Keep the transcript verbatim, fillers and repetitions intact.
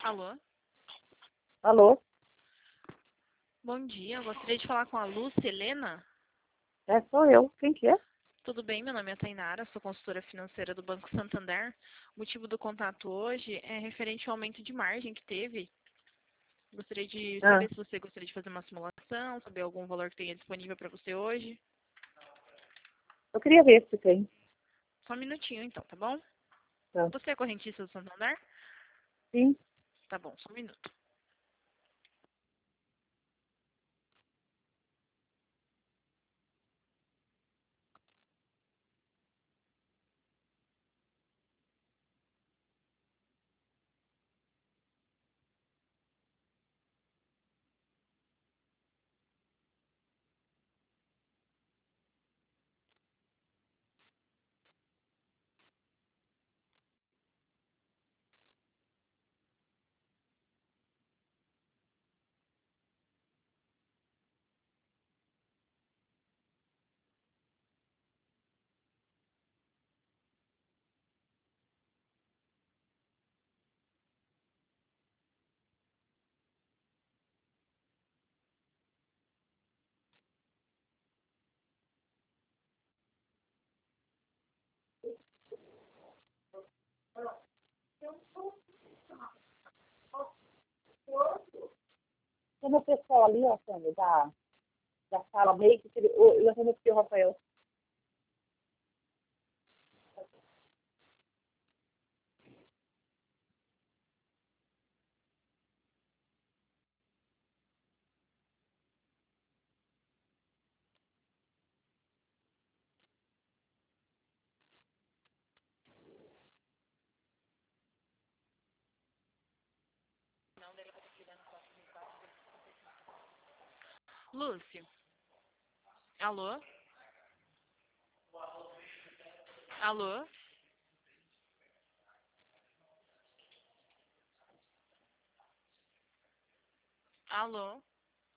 Alô? Alô? Bom dia, eu gostaria de falar com a Lúcia Helena. É, sou eu. Quem que é? Tudo bem, meu nome é Tainara, sou consultora financeira do Banco Santander. O motivo do contato hoje é referente ao aumento de margem que teve. Gostaria de Ah, saber se você gostaria de fazer uma simulação, saber algum valor que tenha disponível para você hoje. eu queria ver se tem. Só um minutinho então, tá bom? Tá. Você é correntista do Santander? Sim. Tá bom, só um minuto. Tem uma pessoa ali, ó, Sandra, da, da sala meio que ele, eu eu atendo aqui o Rafael. Lúcia? Alô? Alô? Alô?